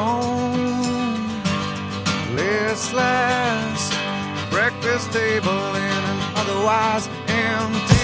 alone, listless, breakfast table in an otherwise empty